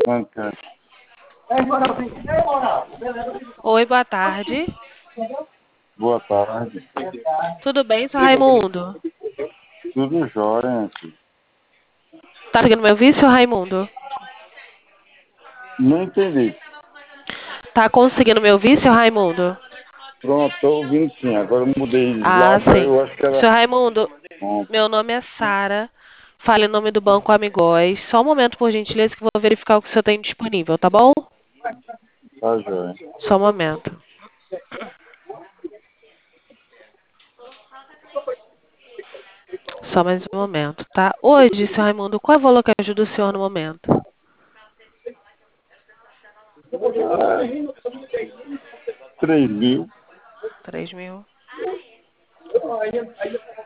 Banca. Oi, boa tarde. Boa tarde. Tudo bem, seu Raimundo? Tudo jóia, filho. Tá conseguindo me ouvir, seu Raimundo? Não entendi. Tá conseguindo me ouvir, seu Raimundo? Pronto, tô ouvindo sim. Agora eu mudei Ah, lá pra sim. eu acho que Seu era. Raimundo, Bom, meu nome é Sara. Fale em nome do Banco Amigóis. Só um momento, por gentileza, que eu vou verificar o que o senhor tem disponível, tá bom? tá jóia. Só um momento. Só mais um momento, tá? Hoje, seu Raimundo, qual é o valor que ajuda o senhor no momento? 3.000. 3.000.